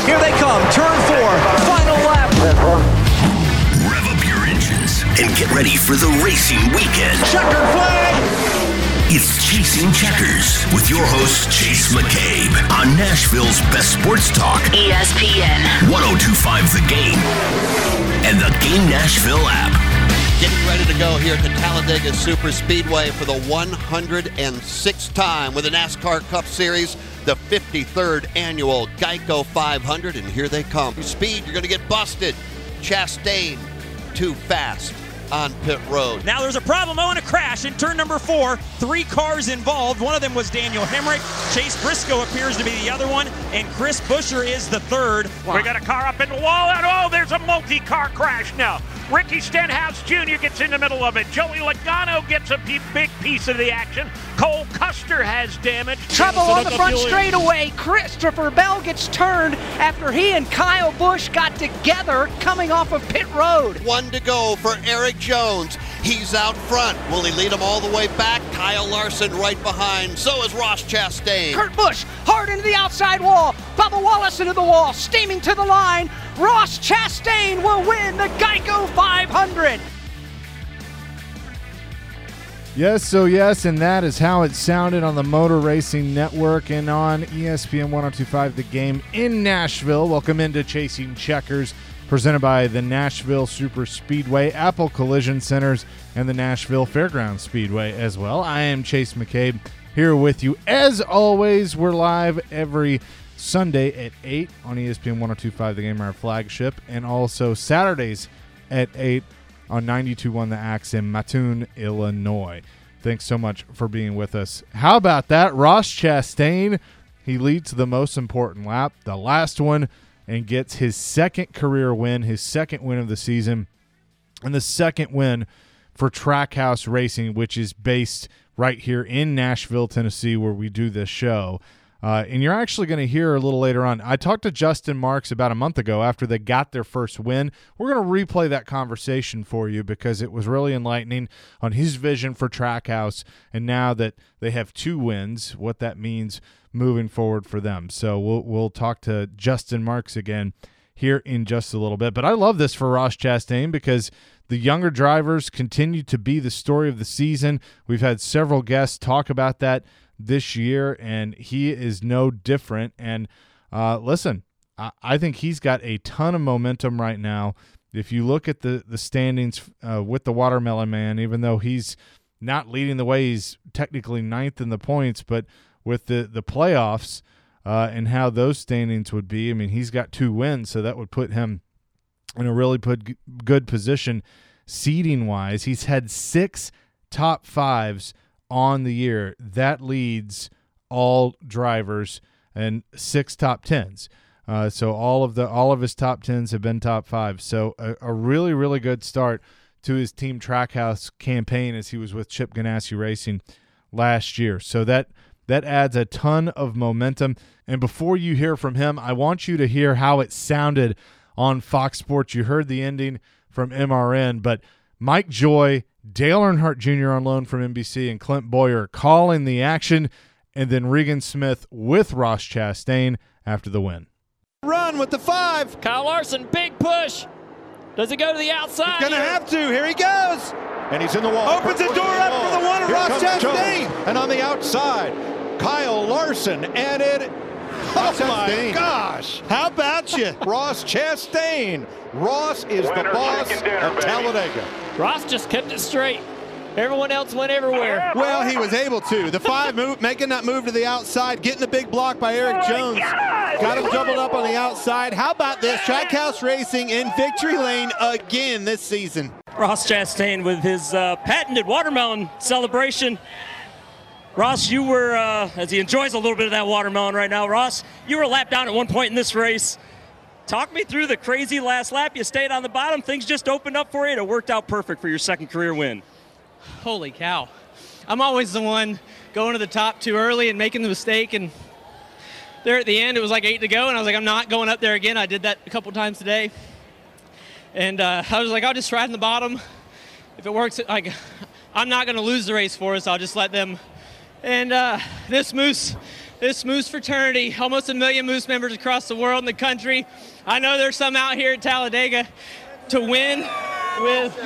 Here they come, turn 4, final lap. Rev up your engines and get ready for the racing weekend. Checkered flag. It's Chasing Checkers with your host, Chase McCabe, on Nashville's best sports talk, ESPN 102.5 The Game, and the Game Nashville app. Getting ready to go here at the Talladega Super Speedway for the 106th time with the NASCAR Cup Series, the 53rd annual Geico 500, and here they come. Speed, you're going to get busted. Chastain, too fast on pit road. Now there's a problem, and a crash in turn number 4. 3 cars involved. One of them was Daniel Hemrick. Chase Briscoe appears to be the other one, and Chris Buescher is the third. We got a car up in the wall, and oh, there's a multi-car crash now. Ricky Stenhouse Jr. gets in the middle of it. Joey Logano gets a big piece of the action. Cole Custer has damage. Trouble on the front straightaway. Christopher Bell gets turned after he and Kyle Busch got together coming off of pit road. 1 to go for Eric Jones. He's out front. Will he lead him all the way back? Kyle Larson right behind. So is Ross Chastain. Kurt Busch hard into the outside wall. Bubba Wallace into the wall, steaming to the line. Ross Chastain will win the Geico 500. Yes, and that is how it sounded on the Motor Racing Network and on ESPN 102.5 The Game in Nashville. Welcome into Chasing Checkers, presented by the Nashville Super Speedway, Apple Collision Centers, and the Nashville Fairgrounds Speedway as well. I am Chase McCabe here with you. As always, we're live every Sunday at 8 on ESPN 102.5 The Game, our flagship, and also Saturdays at 8 on 92.1 The Axe in Mattoon, Illinois. Thanks so much for being with us. How about that? Ross Chastain, he leads the most important lap, the last one, and gets his second career win, his second win of the season, and the second win for Trackhouse Racing, which is based right here in Nashville, Tennessee, where we do this show. And you're actually going to hear a little later on. I talked to Justin Marks about a month ago after they got their first win. We're going to replay that conversation for you because it was really enlightening on his vision for Trackhouse, and now that they have 2 wins, what that means moving forward for them. So we'll talk to Justin Marks again here in just a little bit. But I love this for Ross Chastain because the younger drivers continue to be the story of the season. We've had several guests talk about that this year, and he is no different. And listen, I think he's got a ton of momentum right now. If you look at the standings with the Watermelon Man, even though he's not leading the way, he's technically 9th in the points, but with the playoffs and how those standings would be, I mean, he's got 2 wins, so that would put him in a really good position seeding-wise. He's had 6 top 5s on the year. That leads all drivers, and 6 top 10s. So all of his top 10s have been top 5. So a really, really good start to his Team Trackhouse campaign as he was with Chip Ganassi Racing last year. So that adds a ton of momentum. And before you hear from him, I want you to hear how it sounded on Fox Sports. You heard the ending from MRN, but Mike Joy, Dale Earnhardt Jr. on loan from NBC, and Clint Boyer calling the action, and then Regan Smith with Ross Chastain after the win. Run with the 5. Kyle Larson, big push. Does it go to the outside? He's going to have to. Here he goes. And he's in the wall. Opens the door up for the one of Ross Chastain. And on the outside, Kyle Larson added. Oh, my gosh. How about you? Ross Chastain. Ross is the boss of Talladega. Ross just kept it straight. Everyone else went everywhere. Well, he was able to. The 5 making that move to the outside, getting the big block by Eric Jones. Got him doubled up on the outside. How about this? Trackhouse Racing in victory lane again this season. Ross Chastain with his patented watermelon celebration. Ross, you were, as he enjoys a little bit of that watermelon right now, Ross, you were a lap down at one point in this race. Talk me through the crazy last lap. You stayed on the bottom. Things just opened up for you, and it worked out perfect for your second career win. Holy cow. I'm always the one going to the top too early and making the mistake. And there at the end, it was like 8 to go, and I was like, I'm not going up there again. I did that a couple times today. And I was like, I'll just ride in the bottom. If it works, I'm not going to lose the race for us. I'll just let them. And this moose this Moose fraternity, almost 1 million Moose members across the world and the country. I know there's some out here at Talladega to win with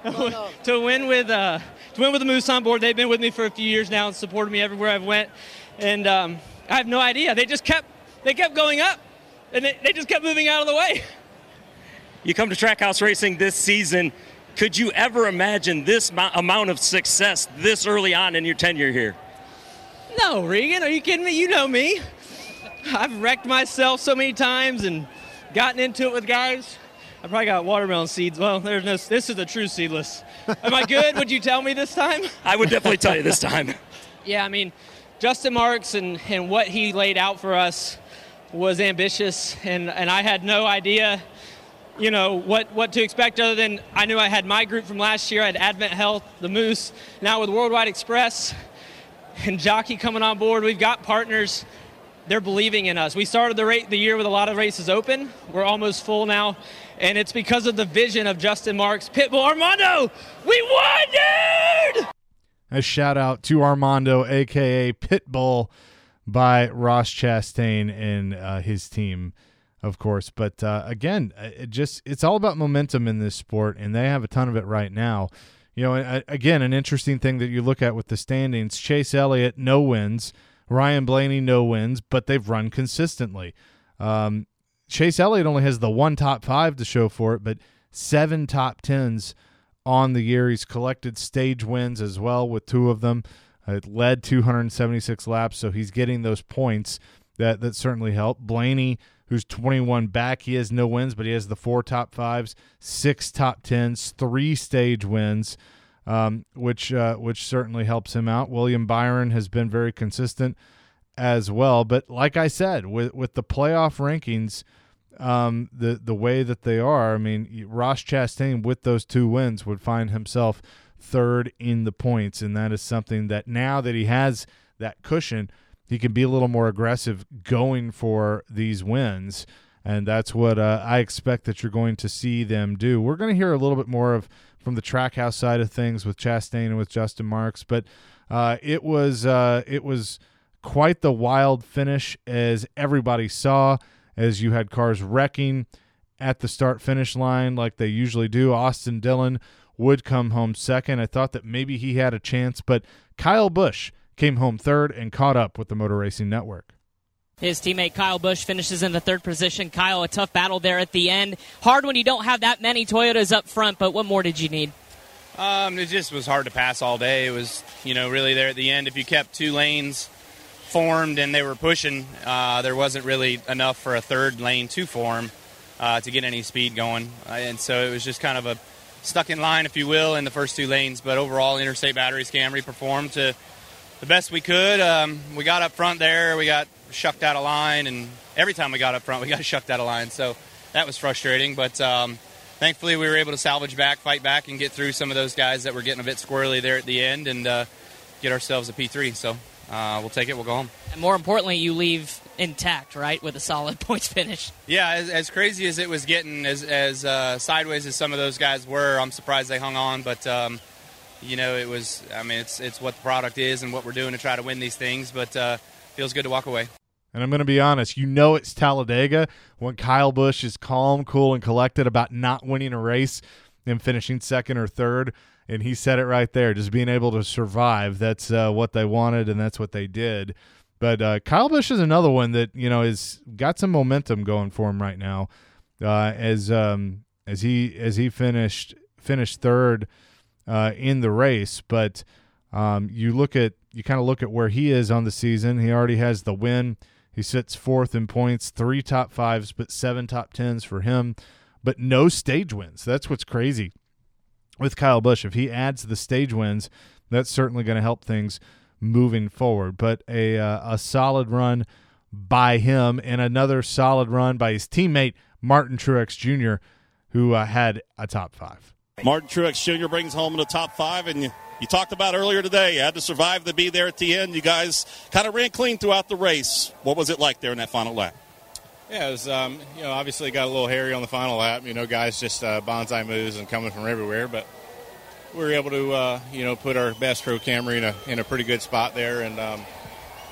the Moose on board. They've been with me for a few years now and supported me everywhere I've went. And I have no idea. They kept going up, and they just kept moving out of the way. You come to Trackhouse Racing this season. Could you ever imagine this amount of success this early on in your tenure here? No, Regan, are you kidding me? You know me. I've wrecked myself so many times and gotten into it with guys. I probably got watermelon seeds. Well, this is a true seedless. Am I good? Would you tell me this time? I would definitely tell you this time. Yeah, I mean, Justin Marks and what he laid out for us was ambitious, and I had no idea, what to expect other than I knew I had my group from last year. I had Advent Health, the Moose. Now with Worldwide Express and Jockey coming on board, we've got partners. They're believing in us. We started the year with a lot of races open. We're almost full now, and it's because of the vision of Justin Marks. Pitbull Armando, we won, dude! A shout out to Armando, a.k.a. Pitbull, by Ross Chastain and his team, of course. But, again, it's all about momentum in this sport, and they have a ton of it right now. Again, an interesting thing that you look at with the standings, Chase Elliott, no wins. Ryan Blaney, no wins, but they've run consistently. Chase Elliott only has the 1 top 5 to show for it, but 7 top 10s on the year. He's collected stage wins as well with 2 of them. It led 276 laps, so he's getting those points that certainly help. Blaney, who's 21 back, he has no wins, but he has the 4 top 5s, 6 top 10s, 3 stage wins. Which certainly helps him out. William Byron has been very consistent as well. But like I said, with the playoff rankings, the way that they are, I mean, Ross Chastain with those 2 wins would find himself 3rd in the points, and that is something that now that he has that cushion, he can be a little more aggressive going for these wins. And that's what I expect that you're going to see them do. We're going to hear a little bit more from the Trackhouse side of things with Chastain and with Justin Marks, but it was quite the wild finish, as everybody saw, as you had cars wrecking at the start-finish line like they usually do. Austin Dillon would come home 2nd. I thought that maybe he had a chance, but Kyle Busch came home 3rd and caught up with the Motor Racing Network. His teammate Kyle Busch finishes in the 3rd position. Kyle, a tough battle there at the end. Hard when you don't have that many Toyotas up front, but what more did you need? It just was hard to pass all day. It was, really there at the end. If you kept 2 lanes formed and they were pushing, there wasn't really enough for a 3rd lane to form to get any speed going. And so it was just kind of a stuck in line, if you will, in the first 2 lanes. But overall, Interstate Batteries Camry performed to the best we could. We got up front there. We got shucked out of line, and every time we got up front, we got shucked out of line. So that was frustrating. But thankfully, we were able to salvage back, fight back, and get through some of those guys that were getting a bit squirrely there at the end and get ourselves a P3. So we'll take it. We'll go home. And more importantly, you leave intact, right, with a solid points finish. Yeah, as crazy as it was getting, as sideways as some of those guys were, I'm surprised they hung on. But, it was, it's what the product is and what we're doing to try to win these things. But feels good to walk away. And I'm going to be honest, it's Talladega when Kyle Busch is calm, cool, and collected about not winning a race and finishing 2nd or 3rd. And he said it right there, just being able to survive. That's what they wanted, and that's what they did. But Kyle Busch is another one that, is got some momentum going for him right now as he finished 3rd in the race. But you kind of look at where he is on the season. He already has the win. He sits 4th in points, 3 top 5s, but 7 top 10s for him, but no stage wins. That's what's crazy with Kyle Busch. If he adds the stage wins, that's certainly going to help things moving forward. But a solid run by him, and another solid run by his teammate, Martin Truex Jr., who had a top 5. Martin Truex Jr. brings home in the top 5, and you talked about earlier today, you had to survive to be there at the end. You guys kind of ran clean throughout the race. What was it like there in that final lap? Yeah, it was, obviously got a little hairy on the final lap. Guys just bonsai moves and coming from everywhere. But we were able to, put our best pro Camry in a pretty good spot there. And,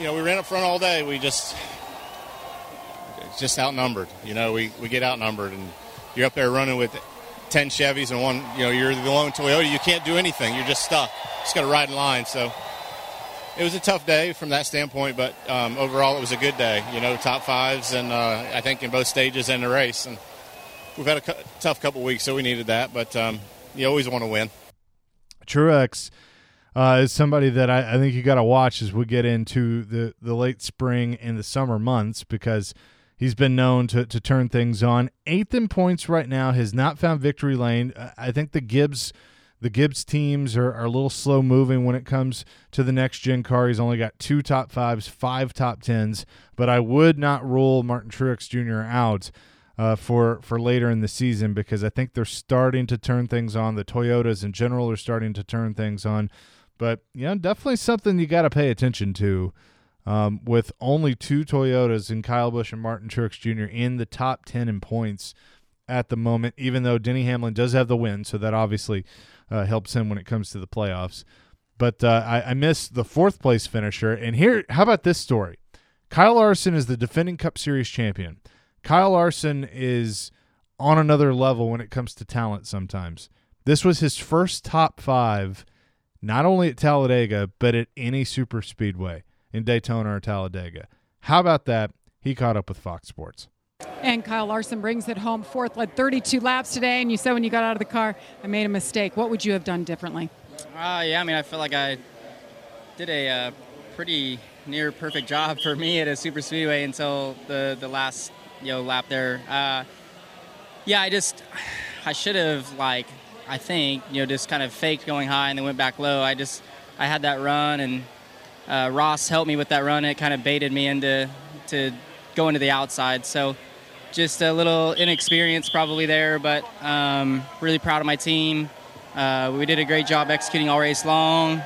we ran up front all day. We just outnumbered. We get outnumbered, and you're up there running with 10 Chevys and one, you're the lone Toyota. You can't do anything. You're just stuck. Just got to ride in line. So it was a tough day from that standpoint, but overall it was a good day. Top fives, and I think in both stages in the race. And we've had a tough couple weeks, so we needed that. But you always want to win. Truex is somebody that I think you got to watch as we get into the late spring and the summer months, because he's been known to turn things on. 8th in points right now, has not found victory lane. I think the Gibbs teams are a little slow moving when it comes to the next gen car. He's only got 2 top 5s, 5 top 10s, but I would not rule Martin Truex Jr. out for later in the season, because I think they're starting to turn things on. The Toyotas in general are starting to turn things on. But, definitely something you got to pay attention to. With only 2 Toyotas in Kyle Busch and Martin Truex Jr. in the top 10 in points at the moment, even though Denny Hamlin does have the win, so that obviously helps him when it comes to the playoffs. But I missed the 4th place finisher. And here, how about this story? Kyle Larson is the defending Cup Series champion. Kyle Larson is on another level when it comes to talent sometimes. This was his first top 5, not only at Talladega, but at any super speedway in Daytona or Talladega. How about that? He caught up with Fox Sports. And Kyle Larson brings it home 4th, led 32 laps today, and you said when you got out of the car, I made a mistake. What would you have done differently? I feel like I did a pretty near perfect job for me at a super speedway until the last lap there. I should have just kind of faked going high and then went back low. I had that run, and Ross helped me with that run. It kind of baited me into going to the outside. So just a little inexperience probably there, but really proud of my team. We did a great job executing all race long.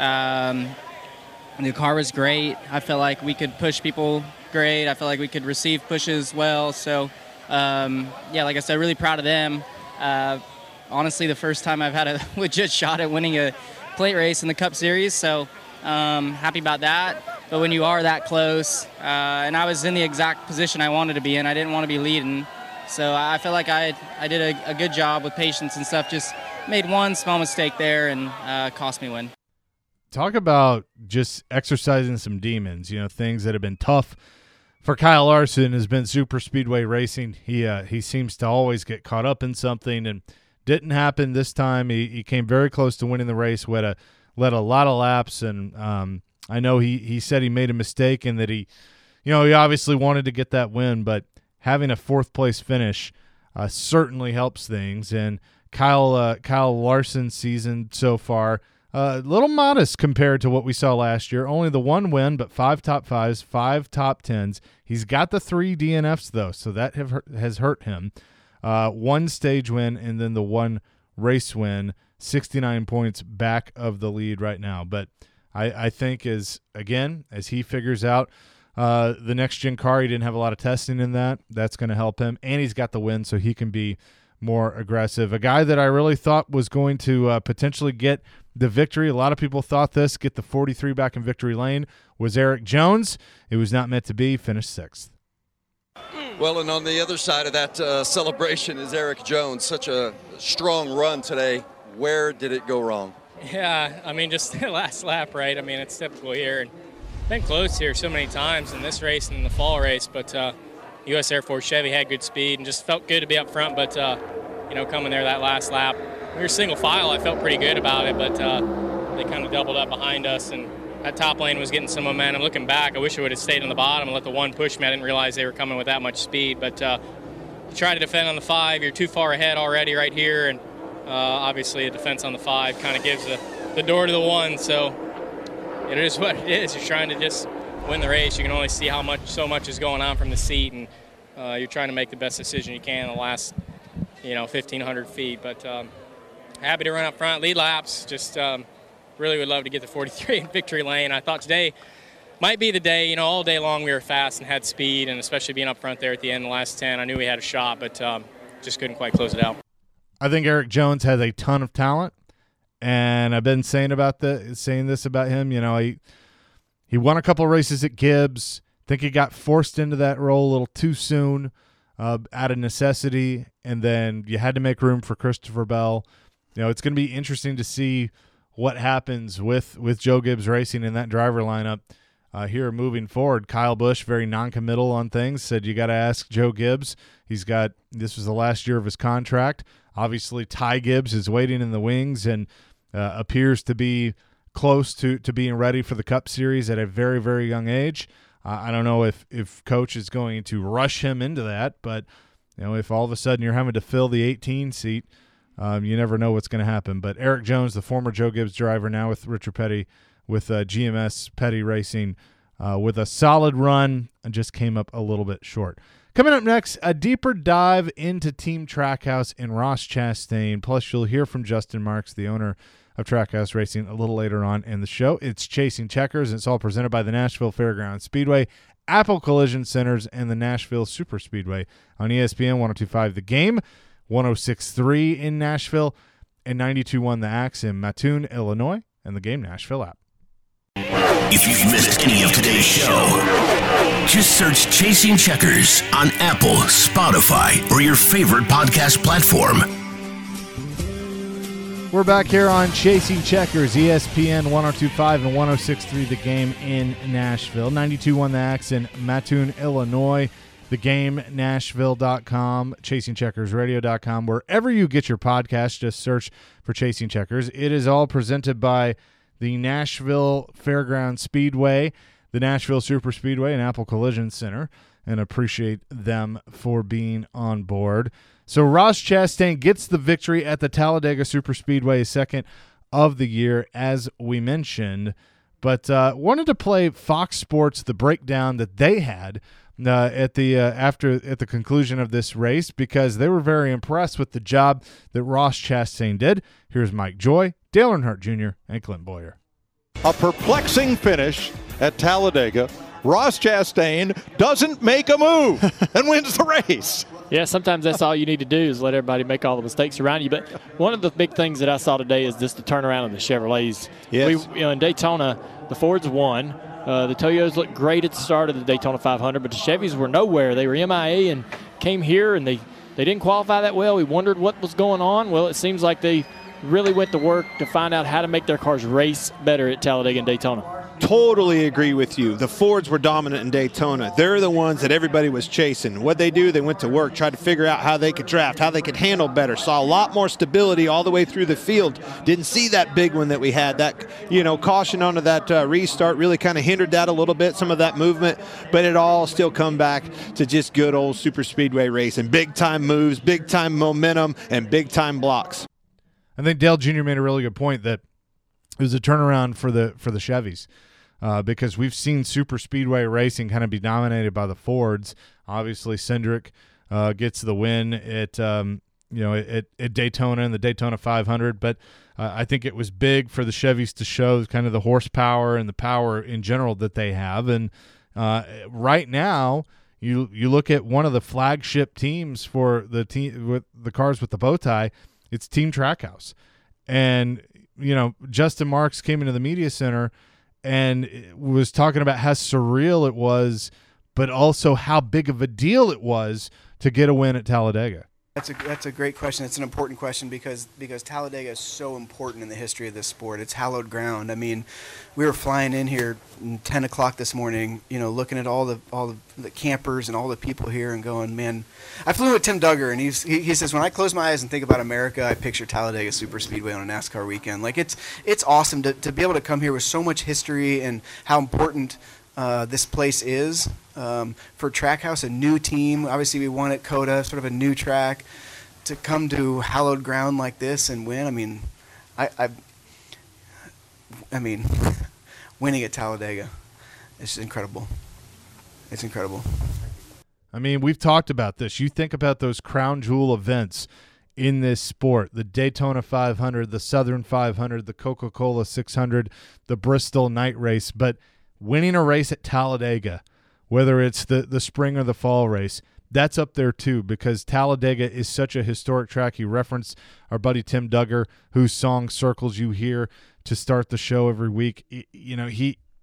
The car was great. I felt like we could push people great. I felt like we could receive pushes well. So, like I said, really proud of them. Honestly, the first time I've had a legit shot at winning a plate race in the Cup Series. So happy about that. But when you are that close, and I was in the exact position I wanted to be in, I didn't want to be leading. So I feel like I did a good job with patience and stuff. Just made one small mistake there and cost me win. Talk about just exercising some demons, things that have been tough for Kyle Larson has been super speedway racing. He seems to always get caught up in something, and didn't happen this time. He came very close to winning the race, led a lot of laps, and I know he said he made a mistake and that he obviously wanted to get that win, but having a 4th place finish certainly helps things. And Kyle Larson's season so far, a little modest compared to what we saw last year. Only the 1 win, but 5 top 5s, 5 top 10s. He's got the 3 DNFs, though, so that has hurt him. 1 stage win and then the 1 race win, 69 points back of the lead right now. But I think as he figures out the next-gen car, he didn't have a lot of testing in that. That's going to help him. And he's got the win, so he can be more aggressive. A guy that I really thought was going to potentially get the victory, a lot of people thought get the 43 back in victory lane, was Eric Jones. It was not meant to be. Finished 6th. Well, and on the other side of that celebration is Eric Jones. Such a strong run today. Where did it go wrong? Yeah, just the last lap, right? It's typical here. And been close here so many times in this race and in the fall race, but U.S. Air Force Chevy had good speed and just felt good to be up front. But, coming there that last lap, we were single file. I felt pretty good about it, but they kind of doubled up behind us, and that top lane was getting some momentum. Looking back, I wish I would have stayed on the bottom and let the 1 push me. I didn't realize they were coming with that much speed. But you try to defend on the 5. You're too far ahead already right here, and obviously a defense on the 5 kind of gives the door to the 1. So it is what it is. You're trying to just win the race. You can only see so much is going on from the seat, and you're trying to make the best decision you can in the last 1,500 feet. But happy to run up front, lead laps. Just really would love to get the 43 in victory lane. I thought today might be the day. All day long we were fast and had speed, and especially being up front there at the end, the last 10, I knew we had a shot, but just couldn't quite close it out. I think Eric Jones has a ton of talent, and I've been saying this about him. he won a couple of races at Gibbs. I think he got forced into that role a little too soon out of necessity, and then you had to make room for Christopher Bell. It's going to be interesting to see what happens with Joe Gibbs Racing in that driver lineup here moving forward. Kyle Busch, very non-committal on things, said you got to ask Joe Gibbs. This was the last year of his contract. Obviously, Ty Gibbs is waiting in the wings and appears to be close to being ready for the Cup Series at a very, very young age. I don't know if Coach is going to rush him into that, but if all of a sudden you're having to fill the 18 seat, you never know what's going to happen. But Eric Jones, the former Joe Gibbs driver, now with Richard Petty, with GMS Petty Racing, with a solid run, and just came up a little bit short. Coming up next, a deeper dive into Team Trackhouse and Ross Chastain. Plus, you'll hear from Justin Marks, the owner of Trackhouse Racing, a little later on in the show. It's Chasing Checkers, and it's all presented by the Nashville Fairgrounds Speedway, Apple Collision Centers, and the Nashville Super Speedway on ESPN 102.5 The Game, 106.3 in Nashville, and 92.1 The Axe in Mattoon, Illinois, and the Game Nashville app. If you've missed any of today's show, just search Chasing Checkers on Apple, Spotify, or your favorite podcast platform. We're back here on Chasing Checkers, ESPN 102.5 and 106.3 The Game in Nashville, 92.1 The Axe in Mattoon, Illinois, theGameNashville.com, ChasingCheckersRadio.com. Wherever you get your podcast, just search for Chasing Checkers. It is all presented by the Nashville Fairgrounds Speedway, the Nashville Super Speedway, and Apple Collision Center, and appreciate them for being on board. So Ross Chastain gets the victory at the Talladega Super Speedway, second of the year, as we mentioned. But wanted to play Fox Sports, the breakdown that they had at the conclusion of this race, because they were very impressed with the job that Ross Chastain did. Here's Mike Joy, Dale Earnhardt Jr., and Clint Boyer. A perplexing finish at Talladega. Ross Chastain doesn't make a move and wins the race. Yeah, sometimes that's all you need to do is let everybody make all the mistakes around you. But one of the big things that I saw today is just the turnaround of the Chevrolets. Yes. In Daytona, the Fords won. The Toyotas looked great at the start of the Daytona 500, but the Chevys were nowhere. They were MIA and came here, and they didn't qualify that well. We wondered what was going on. Well, it seems like they really went to work to find out how to make their cars race better at Talladega and Daytona. Totally agree with you. The Fords were dominant in Daytona. They're the ones that everybody was chasing. What'd they do? They went to work, tried to figure out how they could draft, how they could handle better. Saw a lot more stability all the way through the field. Didn't see that big one that we had. That, caution onto that restart really kind of hindered that a little bit, some of that movement. But it all still come back to just good old super speedway racing. Big-time moves, big-time momentum, and big-time blocks. I think Dale Jr. made a really good point that it was a turnaround for the Chevys. Because we've seen super speedway racing kind of be dominated by the Fords. Obviously, Cindric gets the win at Daytona and the Daytona 500. But I think it was big for the Chevys to show kind of the horsepower and the power in general that they have. And right now, you look at one of the flagship teams for the team with the cars with the bow tie. It's Team Trackhouse, and Justin Marks came into the media center and was talking about how surreal it was, but also how big of a deal it was to get a win at Talladega. That's a great question. It's an important question because Talladega is so important in the history of this sport. It's hallowed ground. I mean, we were flying in here at 10 o'clock this morning, looking at all the campers and all the people here and going, man. I flew with Tim Duggar, and he says, when I close my eyes and think about America, I picture Talladega Super Speedway on a NASCAR weekend. Like, it's awesome to be able to come here with so much history and how important this place is for Trackhouse, a new team. Obviously, we won at COTA, sort of a new track. To come to hallowed ground like this and win, I mean, winning at Talladega, it's incredible. It's incredible. I mean, we've talked about this. You think about those crown jewel events in this sport, the Daytona 500, the Southern 500, the Coca-Cola 600, the Bristol night race, but winning a race at Talladega, whether it's the spring or the fall race, that's up there too, because Talladega is such a historic track. You referenced our buddy Tim Duggar, whose song Circles you hear to start the show every week. He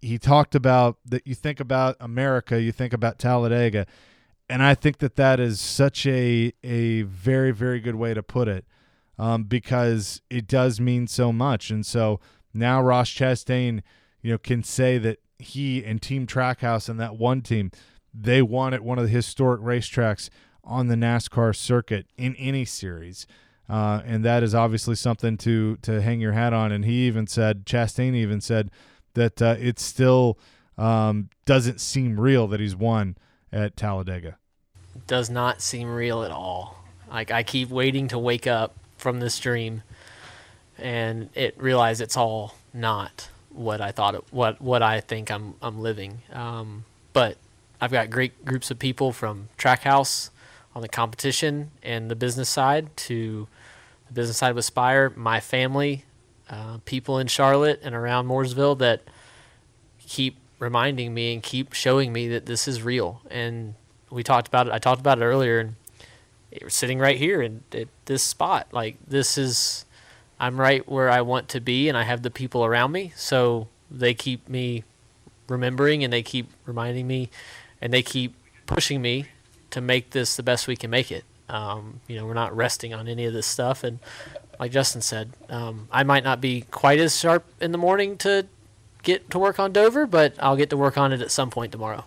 he talked about that. You think about America, you think about Talladega, and I think that is such a very, very good way to put it, because it does mean so much. And so now Ross Chastain, can say that he and Team Trackhouse and that one team, they won at one of the historic racetracks on the NASCAR circuit in any series. And that is obviously something to hang your hat on. And Chastain even said that it still doesn't seem real that he's won at Talladega. Does not seem real at all. Like, I keep waiting to wake up from this dream and realize it's all not what I thought what I think I'm living. But I've got great groups of people from Trackhouse on the competition and the business side to the business side of Aspire, my family, people in Charlotte and around Mooresville that keep reminding me and keep showing me that this is real. And we talked about it. I talked about it earlier, and we're sitting right here at this spot. Like, I'm right where I want to be, and I have the people around me. So they keep me remembering, and they keep reminding me, and they keep pushing me to make this the best we can make it. We're not resting on any of this stuff. And like Justin said, I might not be quite as sharp in the morning to get to work on Dover, but I'll get to work on it at some point tomorrow.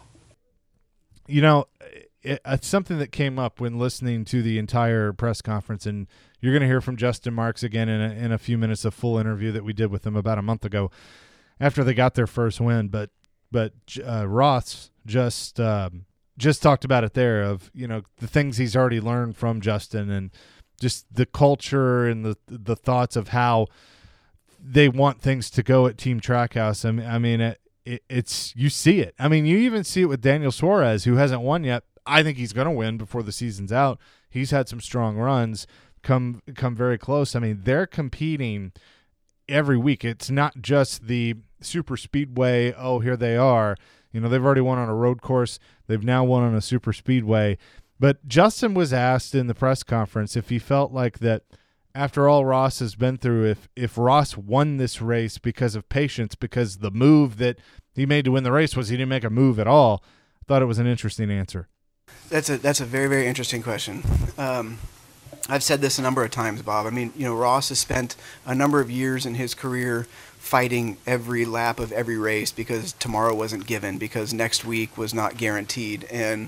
It's something that came up when listening to the entire press conference, and you're going to hear from Justin Marks again in a few minutes, a full interview that we did with him about a month ago after they got their first win. But Ross just talked about it there of, the things he's already learned from Justin and just the culture and the thoughts of how they want things to go at Team Trackhouse. I mean, it's you see it. I mean, you even see it with Daniel Suarez, who hasn't won yet. I think he's going to win before the season's out. He's had some strong runs, come very close. I mean, they're competing every week. It's not just the super speedway, oh, here they are. They've already won on a road course. They've now won on a super speedway. But Justin was asked in the press conference if he felt like that after all Ross has been through, if Ross won this race because of patience, because the move that he made to win the race was he didn't make a move at all. I thought it was an interesting answer. That's a very, very interesting question. I've said this a number of times, Bob. I mean, Ross has spent a number of years in his career fighting every lap of every race because tomorrow wasn't given, because next week was not guaranteed. And,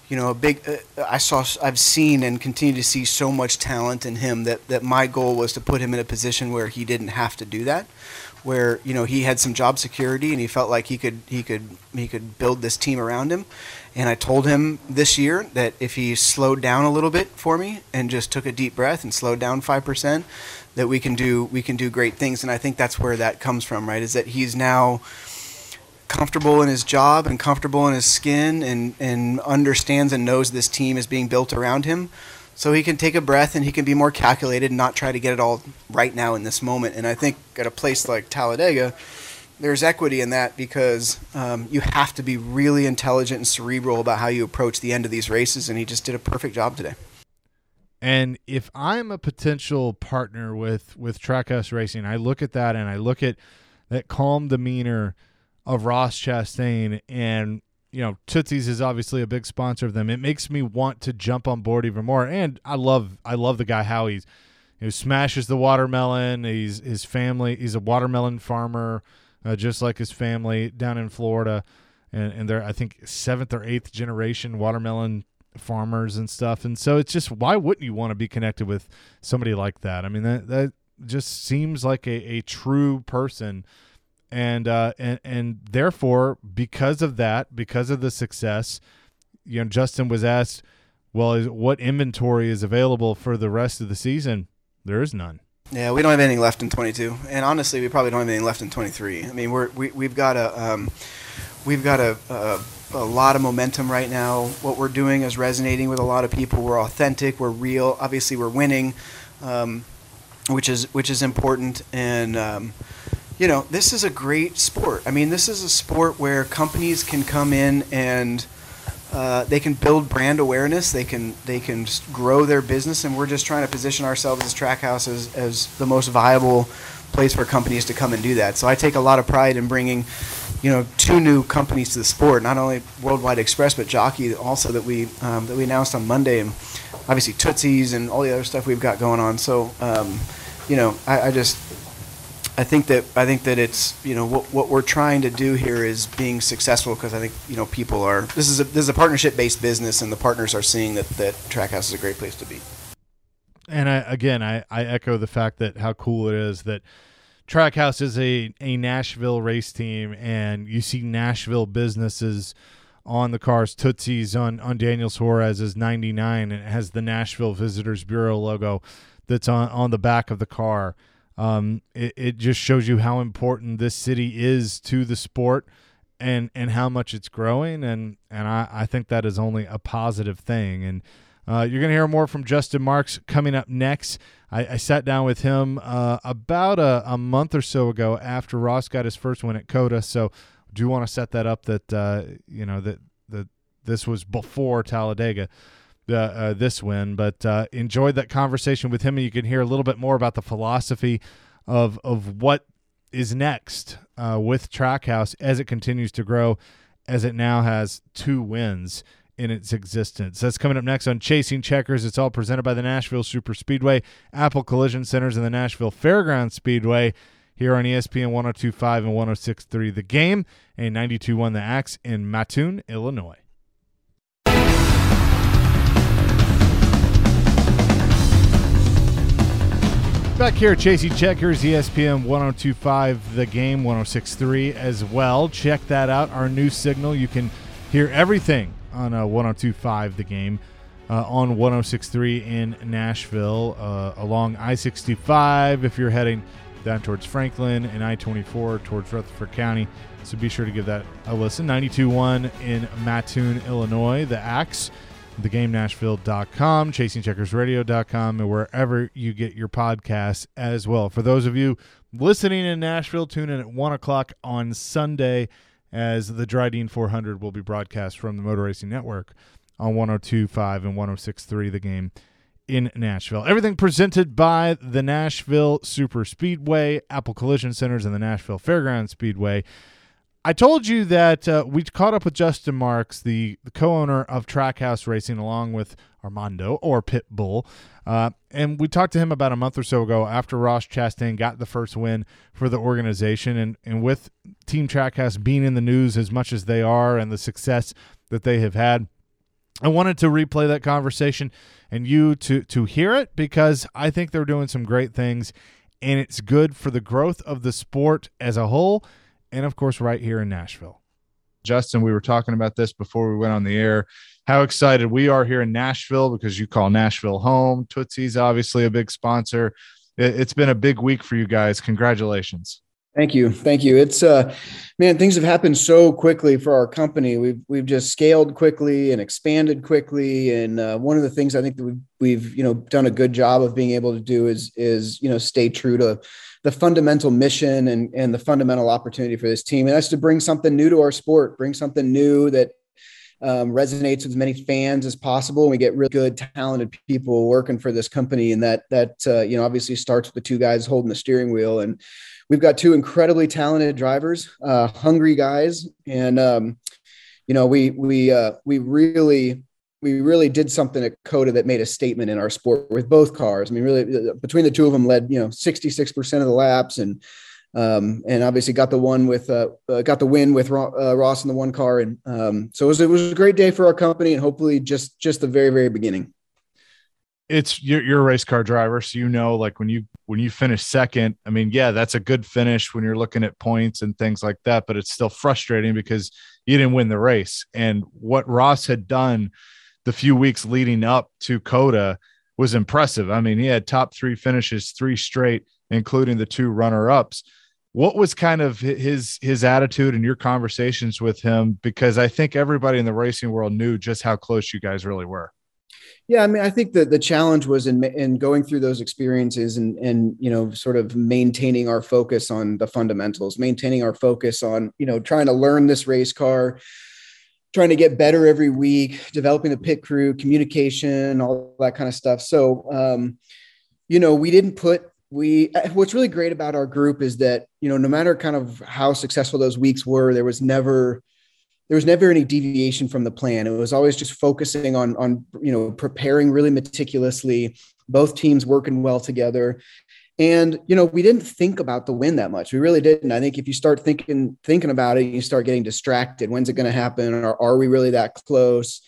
I've seen and continue to see so much talent in him that my goal was to put him in a position where he didn't have to do that, where, he had some job security and he felt like he could build this team around him. And I told him this year that if he slowed down a little bit for me and just took a deep breath and slowed down 5%, that we can do great things. And I think that's where that comes from, right? Is that he's now comfortable in his job and comfortable in his skin and understands and knows this team is being built around him. So he can take a breath and he can be more calculated and not try to get it all right now in this moment. And I think at a place like Talladega, there's equity in that because you have to be really intelligent and cerebral about how you approach the end of these races, and he just did a perfect job today. And if I'm a potential partner with Trackhouse Racing, I look at that and I look at that calm demeanor of Ross Chastain, and Tootsie's is obviously a big sponsor of them. It makes me want to jump on board even more. And I love the guy how he smashes the watermelon. His family. He's a watermelon farmer. Just like his family down in Florida, and they're, I think, 7th or 8th generation watermelon farmers and stuff. And so it's just, why wouldn't you want to be connected with somebody like that? I mean, that just seems like a true person, and therefore, because of that, because of the success, Justin was asked, well, what inventory is available for the rest of the season? There is none. Yeah, we don't have anything left in 22, and honestly, we probably don't have anything left in 23. I mean, we've got a lot of momentum right now. What we're doing is resonating with a lot of people. We're authentic. We're real. Obviously, we're winning, which is important. And this is a great sport. I mean, this is a sport where companies can come in and they can build brand awareness. They can grow their business, and we're just trying to position ourselves as Trackhouse as the most viable place for companies to come and do that. So I take a lot of pride in bringing two new companies to the sport, not only Worldwide Express, but Jockey also that we announced on Monday, and obviously Tootsie's and all the other stuff we've got going on. So, I think that it's, what we're trying to do here is being successful, because I think, people are, this is a partnership based business, and the partners are seeing that Trackhouse is a great place to be. And I echo the fact that how cool it is that Trackhouse is a Nashville race team, and you see Nashville businesses on the cars. Tootsie's on Daniel Suarez's 99, and it has the Nashville Visitors Bureau logo that's on the back of the car. It just shows you how important this city is to the sport, and how much it's growing, and I think that is only a positive thing. And you're going to hear more from Justin Marks coming up next. I sat down with him about a month or so ago after Ross got his first win at COTA, so do want to set that up that that this was before Talladega, this win. But enjoyed that conversation with him, and you can hear a little bit more about the philosophy of what is next with Trackhouse as it continues to grow, as it now has 2 wins in its existence. That's coming up next on Chasing Checkers. It's all presented by the Nashville Super Speedway, Apple Collision Centers, and the Nashville Fairgrounds Speedway, here on ESPN 102.5 and 106.3 The Game, and 92.1 The Axe in Mattoon, Illinois. Back here at Chasing Checkers, ESPN 102.5 The Game, 106.3 as well. Check that out, our new signal. You can hear everything on 102.5 The Game, on 106.3 in Nashville, along I-65 if you're heading down towards Franklin, and I-24 towards Rutherford County. So be sure to give that a listen. 92.1 in Mattoon, Illinois, The Axe, thegamenashville.com, chasingcheckersradio.com, and wherever you get your podcasts as well. For those of you listening in Nashville, tune in at 1 o'clock on Sunday, as the Dryden 400 will be broadcast from the Motor Racing Network on 102.5 and 106.3 The Game in Nashville. Everything presented by the Nashville Super Speedway, Apple Collision Centers, and the Nashville Fairgrounds Speedway. I told you that we caught up with Justin Marks, the co-owner of Trackhouse Racing, along with Armando, or Pitbull. And we talked to him about a month or so ago after Ross Chastain got the first win for the organization. And with Team Trackhouse being in the news as much as they are and the success that they have had, I wanted to replay that conversation and you to hear it, because I think they're doing some great things, and it's good for the growth of the sport as a whole, and, of course, right here in Nashville. Justin, we were talking about this before we went on the air, how excited we are here in Nashville, because you call Nashville home. Tootsie's obviously a big sponsor. It's been a big week for you guys. Congratulations. Thank you. It's man, things have happened so quickly for our company. We've just scaled quickly and expanded quickly. And one of the things I think that we've done a good job of being able to do is stay true to the fundamental mission and the fundamental opportunity for this team. And that's to bring something new to our sport, bring something new that resonates with as many fans as possible. And we get really good, talented people working for this company. And that obviously starts with the 2 guys holding the steering wheel. And we've got 2 incredibly talented drivers, hungry guys. And, we really did something at COTA that made a statement in our sport with both cars. I mean, really, between the 2 of them led, 66% of the laps, and obviously got the win with Ross in the 1 car. And so it was a great day for our company, and hopefully just the very, very beginning. It's you're a race car driver, so like when you finish second, I mean, yeah, that's a good finish when you're looking at points and things like that, but it's still frustrating because you didn't win the race. And what Ross had done the few weeks leading up to COTA was impressive. I mean, he had top 3 finishes, 3 straight, including the 2 runner-ups. What was kind of his attitude and your conversations with him? Because I think everybody in the racing world knew just how close you guys really were. Yeah, I mean, I think that the challenge was in going through those experiences and sort of maintaining our focus on the fundamentals, maintaining our focus on, trying to learn this race car, trying to get better every week, developing the pit crew, communication, all that kind of stuff. So, we didn't put what's really great about our group is that, no matter kind of how successful those weeks were, there was never any deviation from the plan. It was always just focusing on preparing really meticulously, both teams working well together. And, we didn't think about the win that much. We really didn't. I think if you start thinking about it, you start getting distracted. When's it going to happen? Or are we really that close?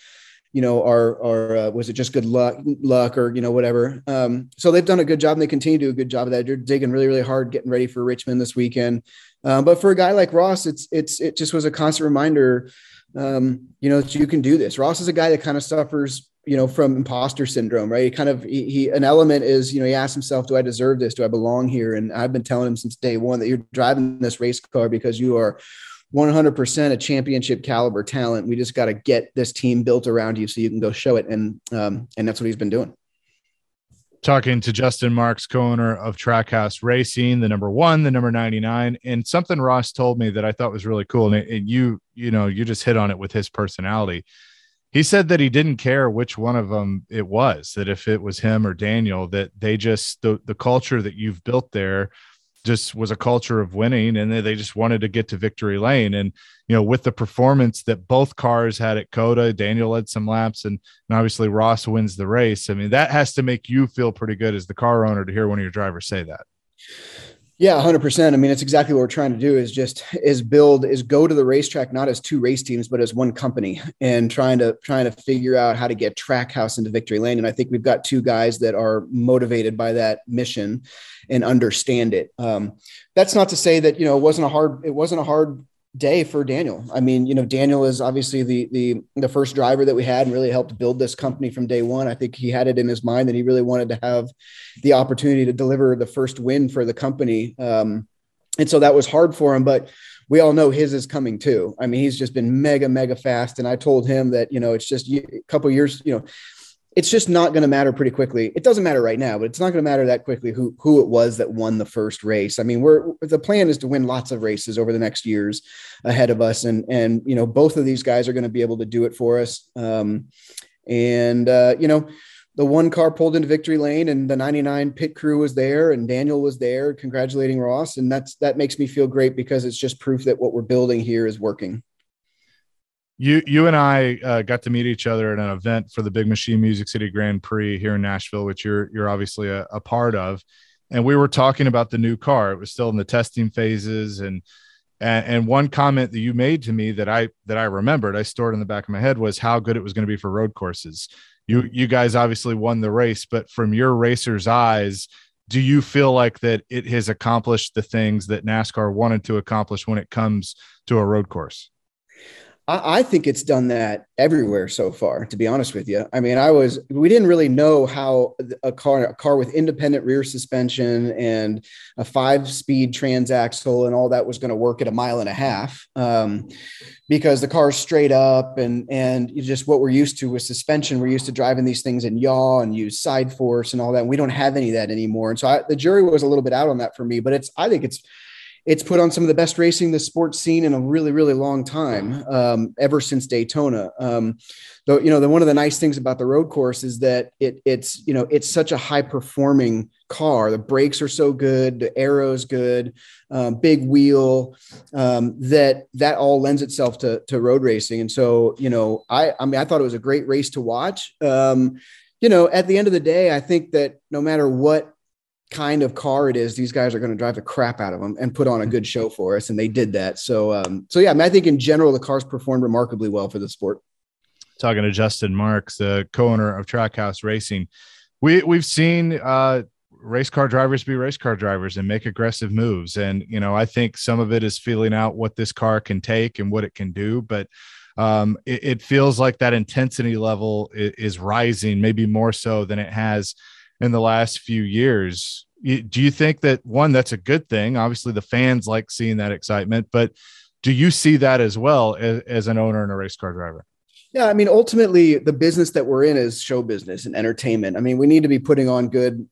Or was it just good luck or, whatever. So they've done a good job, and they continue to do a good job of that. They're digging really, really hard, getting ready for Richmond this weekend. But for a guy like Ross, it just was a constant reminder, that you can do this. Ross is a guy that kind of suffers, from imposter syndrome, right? An element is, he asks himself, do I deserve this? Do I belong here? And I've been telling him since day one that you're driving this race car because you are 100% a championship caliber talent. We just got to get this team built around you so you can go show it. And that's what he's been doing. Talking to Justin Marks, co-owner of Trackhouse Racing, the number 1, the number 99, and something Ross told me that I thought was really cool. And you just hit on it with his personality. He said that he didn't care which one of them it was, that if it was him or Daniel, that they just, the culture that you've built there just was a culture of winning, and they just wanted to get to victory lane. And, with the performance that both cars had at COTA, Daniel led some laps and obviously Ross wins the race. I mean, that has to make you feel pretty good as the car owner to hear one of your drivers say that. Yeah, 100%. I mean, it's exactly what we're trying to do is go to the racetrack, not as 2 race teams, but as one company, and trying to figure out how to get Trackhouse into victory lane. And I think we've got 2 guys that are motivated by that mission and understand it. That's not to say that, it wasn't a hard day for Daniel. I mean, Daniel is obviously the first driver that we had and really helped build this company from day one. I think he had it in his mind that he really wanted to have the opportunity to deliver the first win for the company. And so that was hard for him, but we all know his is coming too. I mean, he's just been mega, mega fast. And I told him that, it's just a couple of years, it's just not going to matter pretty quickly. It doesn't matter right now, but it's not going to matter that quickly who it was that won the first race. I mean, the plan is to win lots of races over the next years ahead of us. And both of these guys are going to be able to do it for us. The 1 car pulled into victory lane and the 99 pit crew was there and Daniel was there congratulating Ross. And that makes me feel great because it's just proof that what we're building here is working. You and I got to meet each other at an event for the Big Machine Music City Grand Prix here in Nashville, which you're obviously a part of. And we were talking about the new car. It was still in the testing phases. And one comment that you made to me that I remembered, I stored in the back of my head, was how good it was going to be for road courses. You guys obviously won the race, but from your racer's eyes, do you feel like that it has accomplished the things that NASCAR wanted to accomplish when it comes to a road course? I think it's done that everywhere so far, to be honest with you. I mean, we didn't really know how a car with independent rear suspension and a 5-speed transaxle and all that was going to work at 1.5 miles, because the car's straight up and just what we're used to with suspension. We're used to driving these things in yaw and use side force and all that. And we don't have any of that anymore. And so the jury was a little bit out on that for me, but I think it's put on some of the best racing the sport's seen in a really, really long time, ever since Daytona. Though, one of the nice things about the road course is that it's such a high performing car. The brakes are so good, the aero's good, big wheel, that all lends itself to road racing. And so, I thought it was a great race to watch. At the end of the day, I think that no matter what kind of car it is, these guys are going to drive the crap out of them and put on a good show for us. And they did that. So yeah, I think in general, the cars performed remarkably well for the sport. Talking to Justin Marks, the co-owner of Trackhouse Racing. We've seen race car drivers be race car drivers and make aggressive moves. And, I think some of it is feeling out what this car can take and what it can do. But it feels like that intensity level is rising, maybe more so than it has in the last few years. Do you think that, one, that's a good thing? Obviously the fans like seeing that excitement, but do you see that as well as an owner and a race car driver? Yeah. I mean, ultimately the business that we're in is show business and entertainment. I mean, we need to be putting on good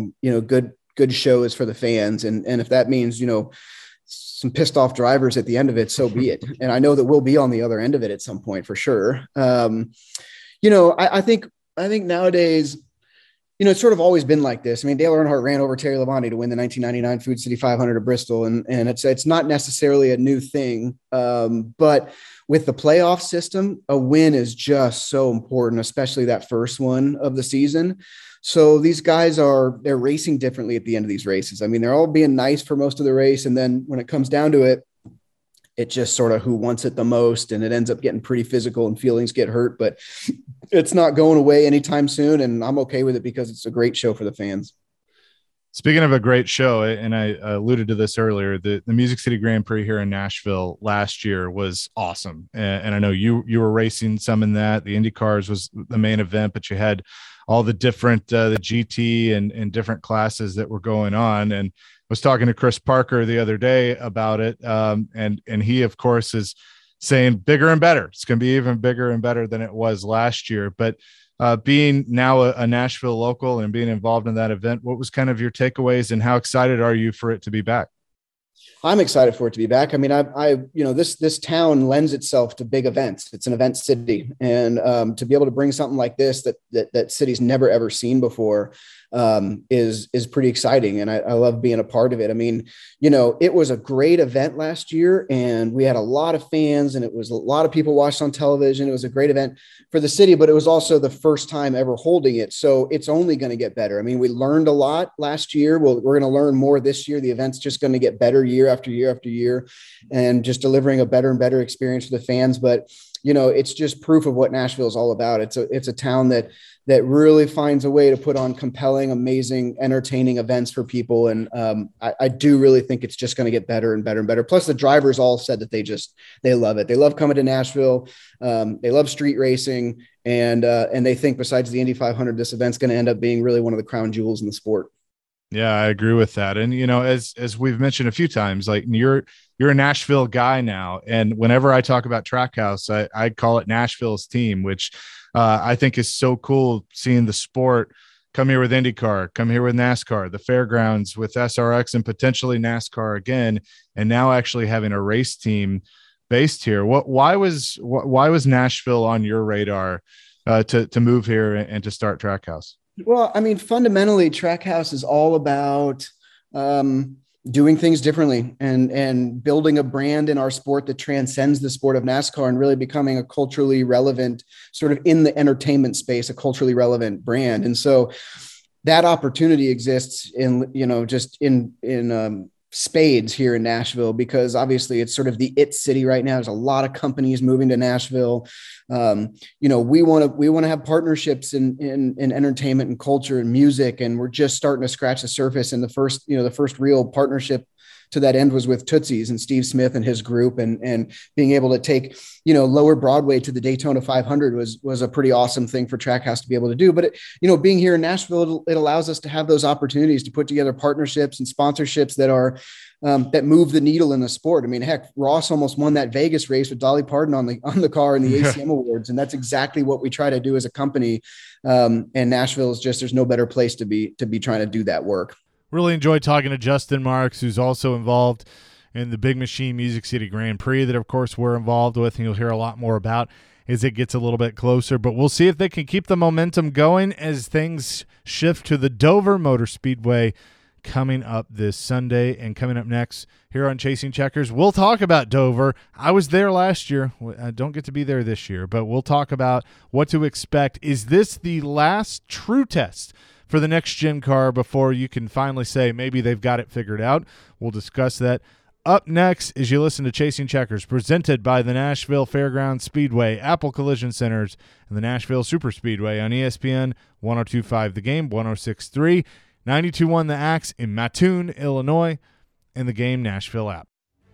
shows for the fans. And if that means, some pissed off drivers at the end of it, so be it. And I know that we'll be on the other end of it at some point for sure. I think nowadays, it's sort of always been like this. I mean, Dale Earnhardt ran over Terry Labonte to win the 1999 Food City 500 at Bristol, and it's not necessarily a new thing. But with the playoff system, a win is just so important, especially that first one of the season. So these guys they're racing differently at the end of these races. I mean, they're all being nice for most of the race, and then when it comes down to it, it's just sort of who wants it the most, and it ends up getting pretty physical and feelings get hurt, but it's not going away anytime soon. And I'm okay with it because it's a great show for the fans. Speaking of a great show, and I alluded to this earlier, the Music City Grand Prix here in Nashville last year was awesome. And I know you were racing some in that. The Indy Cars was the main event, but you had all the different, the GT and different classes that were going on. And I was talking to Chris Parker the other day about it. And he, of course, is saying bigger and better. It's going to be even bigger and better than it was last year. But being now a Nashville local and being involved in that event, what was kind of your takeaways, and how excited are you for it to be back? I'm excited for it to be back. I mean, this town lends itself to big events. It's an event city, and to be able to bring something like this that city's never ever seen before is pretty exciting. And I love being a part of it. I mean, it was a great event last year, and we had a lot of fans, and it was a lot of people watched on television. It was a great event for the city, but it was also the first time ever holding it. So it's only going to get better. I mean, we learned a lot last year. We're going to learn more this year. The event's just going to get better year after year after year, and just delivering a better and better experience for the fans. But, it's just proof of what Nashville is all about. It's a town that really finds a way to put on compelling, amazing, entertaining events for people. And I do really think it's just going to get better and better and better. Plus the drivers all said that they love it. They love coming to Nashville. They love street racing, and they think besides the Indy 500, this event's going to end up being really one of the crown jewels in the sport. Yeah, I agree with that. And, as we've mentioned a few times, like you're a Nashville guy now. And whenever I talk about Trackhouse, I call it Nashville's team, which I think is so cool, seeing the sport come here with IndyCar, come here with NASCAR, the fairgrounds with SRX, and potentially NASCAR again, and now actually having a race team based here. Why was Nashville on your radar to move here and to start Trackhouse? Well, I mean, fundamentally, Trackhouse is all about doing things differently and building a brand in our sport that transcends the sport of NASCAR, and really becoming a culturally relevant, sort of in the entertainment space, a culturally relevant brand. And so that opportunity exists in, just in spades here in Nashville, because obviously it's sort of the it city right now. There's a lot of companies moving to Nashville. We want to have partnerships in entertainment and culture and music, and we're just starting to scratch the surface. And the first real partnership to that end was with Tootsie's and Steve Smith and his group, and being able to take, Lower Broadway to the Daytona 500 was a pretty awesome thing for Trackhouse to be able to do. But being here in Nashville, it allows us to have those opportunities to put together partnerships and sponsorships that are that move the needle in the sport. I mean, heck, Ross almost won that Vegas race with Dolly Parton on the car in the ACM Awards, and that's exactly what we try to do as a company. And Nashville is there's no better place to be trying to do that work. Really enjoyed talking to Justin Marks, who's also involved in the Big Machine Music City Grand Prix that, of course, we're involved with, and you'll hear a lot more about as it gets a little bit closer. But we'll see if they can keep the momentum going as things shift to the Dover Motor Speedway coming up this Sunday. And coming up next here on Chasing Checkers, we'll talk about Dover. I was there last year. I don't get to be there this year, but we'll talk about what to expect. Is this the last true test for the next gen car before you can finally say maybe they've got it figured out? We'll discuss that up next as you listen to Chasing Checkers, presented by the Nashville Fairgrounds Speedway, Apple Collision Centers, and the Nashville Super Speedway on ESPN 102.5 The Game, 106.3, 92.1 The Axe in Mattoon, Illinois, and the Game Nashville app.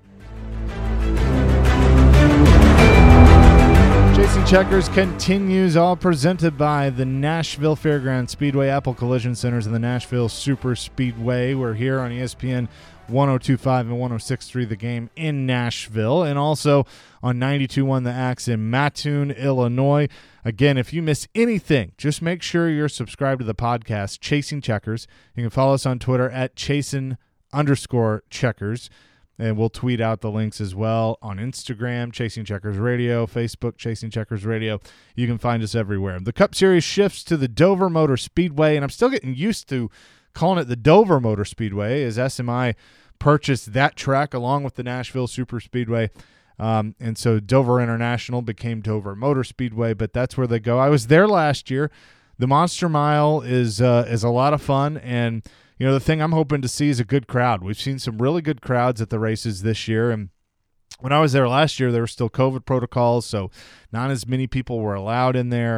Chasing Checkers continues, all presented by the Nashville Fairgrounds Speedway, Apple Collision Centers, and the Nashville Super Speedway. We're here on ESPN 102.5 and 106.3 The Game in Nashville, and also on 92.1 The Axe in Mattoon, Illinois. Again, if you miss anything, just make sure you're subscribed to the podcast, Chasing Checkers. You can follow us on Twitter at Chasin_Checkers. And we'll tweet out the links as well on Instagram, Chasing Checkers Radio, Facebook, Chasing Checkers Radio. You can find us everywhere. The Cup Series shifts to the Dover Motor Speedway, and I'm still getting used to calling it the Dover Motor Speedway as SMI purchased that track along with the Nashville Super Speedway. And so Dover International became Dover Motor Speedway, but that's where they go. I was there last year. The Monster Mile is a lot of fun, and you know, the thing I'm hoping to see is a good crowd. We've seen some really good crowds at the races this year, and when I was there last year, there were still COVID protocols, so not as many people were allowed in there.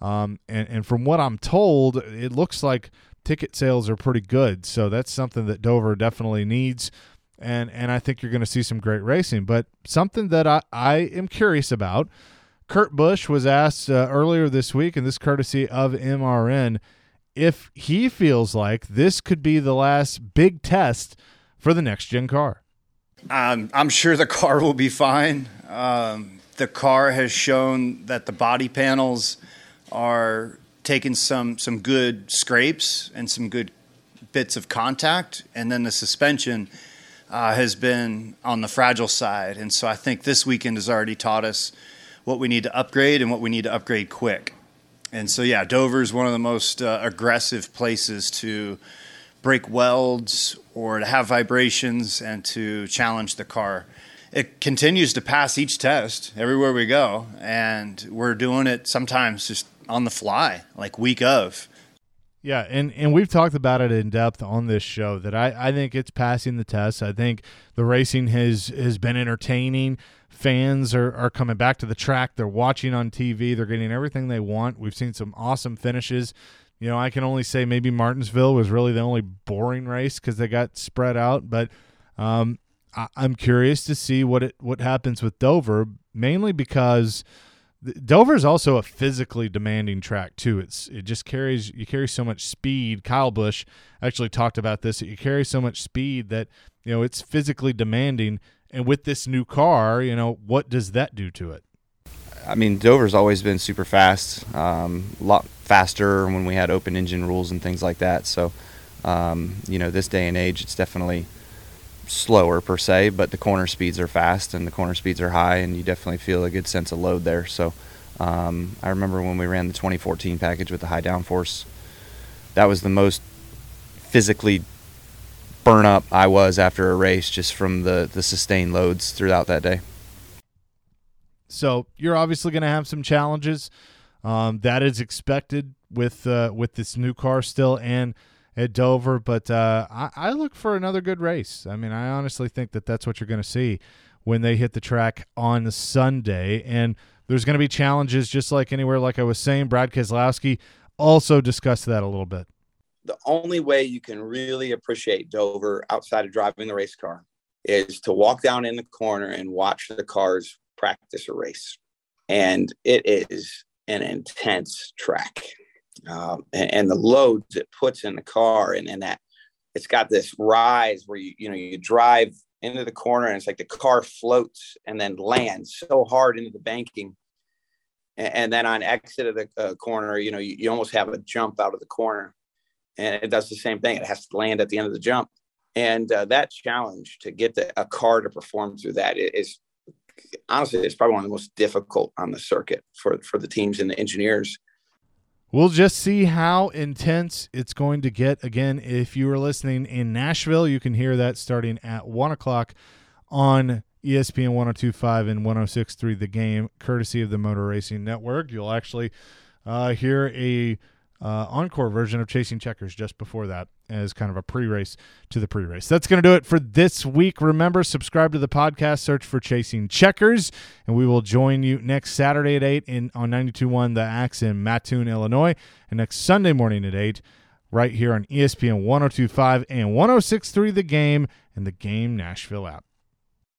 And from what I'm told, it looks like ticket sales are pretty good, so that's something that Dover definitely needs, and I think you're going to see some great racing. But something that I am curious about, Kurt Busch was asked earlier this week, and this courtesy of MRN, if he feels like this could be the last big test for the next-gen car. I'm sure the car will be fine. The car has shown that the body panels are taking some good scrapes and some good bits of contact, and then the suspension has been on the fragile side. And so I think this weekend has already taught us what we need to upgrade and what we need to upgrade quick. And so, yeah, Dover is one of the most aggressive places to break welds or to have vibrations and to challenge the car. It continues to pass each test everywhere we go, and we're doing it sometimes just on the fly, like week of. Yeah, and we've talked about it in depth on this show that I think it's passing the test. I think the racing has been entertaining. Fans are coming back to the track. They're watching on TV. They're getting everything they want. We've seen some awesome finishes. You know, I can only say maybe Martinsville was really the only boring race because they got spread out. But I'm curious to see what happens with Dover, mainly because Dover is also a physically demanding track too. You carry so much speed. Kyle Busch actually talked about this. That you carry so much speed that it's physically demanding. And with this new car, what does that do to it? I mean, Dover's always been super fast, a lot faster when we had open engine rules and things like that. So, this day and age, it's definitely slower per se, but the corner speeds are fast and the corner speeds are high, and you definitely feel a good sense of load there. So, I remember when we ran the 2014 package with the high downforce, that was the most physically burn up I was after a race just from the sustained loads throughout that day. So you're obviously going to have some challenges. That is expected with this new car still and at Dover, but I look for another good race. I mean, I honestly think that that's what you're going to see when they hit the track on Sunday, and there's going to be challenges just like anywhere. Like I was saying, Brad Keselowski also discussed that a little bit. The only way you can really appreciate Dover outside of driving the race car is to walk down in the corner and watch the cars practice a race. And it is an intense track. And the loads it puts in the car, and that it's got this rise where you drive into the corner and it's like the car floats and then lands so hard into the banking. And then on exit of the corner, you almost have a jump out of the corner. And it does the same thing. It has to land at the end of the jump. And that challenge to get a car to perform through that is honestly, it's probably one of the most difficult on the circuit for the teams and the engineers. We'll just see how intense it's going to get. Again, if you are listening in Nashville, you can hear that starting at 1 o'clock on ESPN 102.5 and 106.3 The Game, courtesy of the Motor Racing Network. You'll actually hear a encore version of Chasing Checkers just before that as kind of a pre-race to the pre-race. That's going to do it for this week. Remember, subscribe to the podcast, search for Chasing Checkers, and we will join you next Saturday at 8 on 92.1 The Axe in Mattoon, Illinois, and next Sunday morning at 8 right here on ESPN 102.5 and 106.3 The Game and the Game Nashville app.